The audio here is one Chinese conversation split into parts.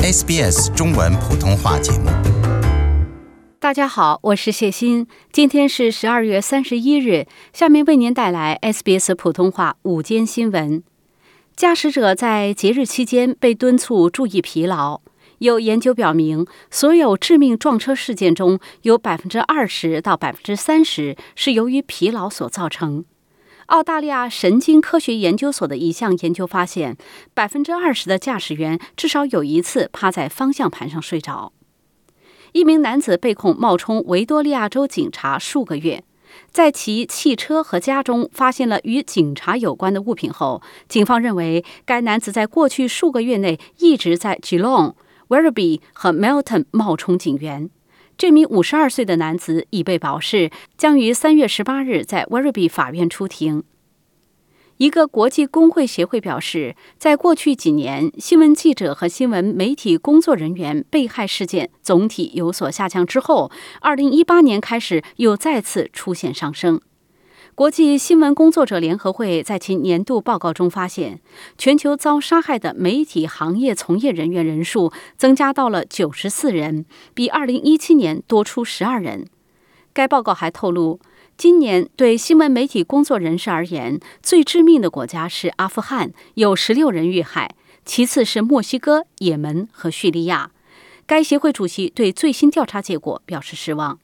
SBS 中文普通话节目。 大家好，我是谢欣，今天是12月31日，下面为您带来 SBS 普通话午间新闻。驾驶者在节日期间被敦促注意疲劳。有研究表明，所有致命撞车事件中有 20% 到 30% 是由于疲劳所造成。澳大利亚神经科学研究所的一项研究发现， 20% 的驾驶员至少有一次趴在方向盘上睡着。一名男子被控冒充维多利亚州警察数个月，在其汽车和家中发现了与警察有关的物品后，警方认为该男子在过去数个月内一直在 Geelong、Werribee 和 Melton 冒充警员。这名52岁的男子已被保释，将于3月18日在 Werribee 法院出庭。一个国际工会协会表示，在过去几年，新闻记者和新闻媒体工作人员被害事件总体有所下降之后，2018年开始又再次出现上升。国际新闻工作者联合会在其年度报告中发现，全球遭杀害的媒体行业从业人员人数增加到了94人，比2017年多出12人。该报告还透露，今年对新闻媒体工作人士而言，最致命的国家是阿富汗，有16人遇害，其次是墨西哥、也门和叙利亚。该协会主席对最新调查结果表示失望。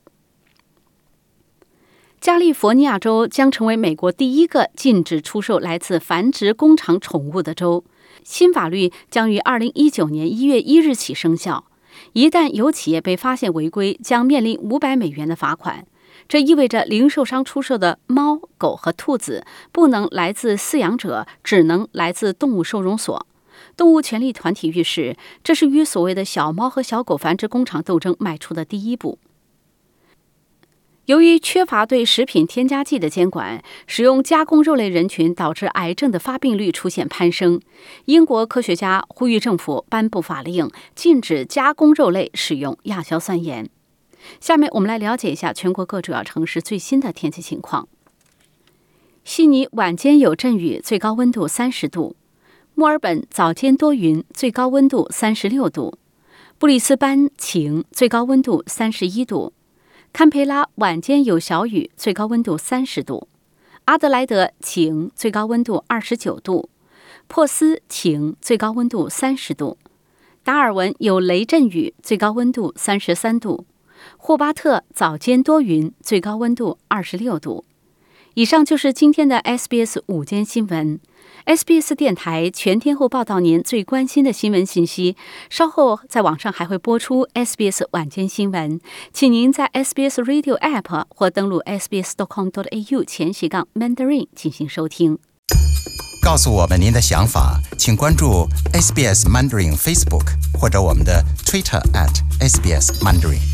加利福尼亚州将成为美国第一个禁止出售来自繁殖工厂宠物的州。新法律将于2019年1月1日起生效。一旦有企业被发现违规，将面临$500的罚款。这意味着零售商出售的猫、狗和兔子不能来自饲养者，只能来自动物收容所。动物权利团体预示，这是与所谓的小猫和小狗繁殖工厂斗争迈出的第一步。由于缺乏对食品添加剂的监管，使用加工肉类人群导致癌症的发病率出现攀升。英国科学家呼吁政府颁布法令，禁止加工肉类使用亚硝酸盐。下面我们来了解一下全国各主要城市最新的天气情况。悉尼晚间有阵雨，最高温度30度；墨尔本早间多云，最高温度36度；布里斯班晴，最高温度31度；堪培拉晚间有小雨，最高温度30度；阿德莱德晴，最高温度29度；珀斯晴，最高温度30度；达尔文有雷阵雨，最高温度33度；霍巴特早间多云，最高温度26度。以上就是今天的 SBS 午间新闻。SBS 电台全天候报道您最关心的新闻信息，稍后在网上还会播出 SBS 晚间新闻，请您在 SBS Radio App 或登录 sbs.com.au/Mandarin 进行收听。 告诉我们您的想法，请关注 SBS Mandarin Facebook 或者我们的 Twitter @SBS Mandarin。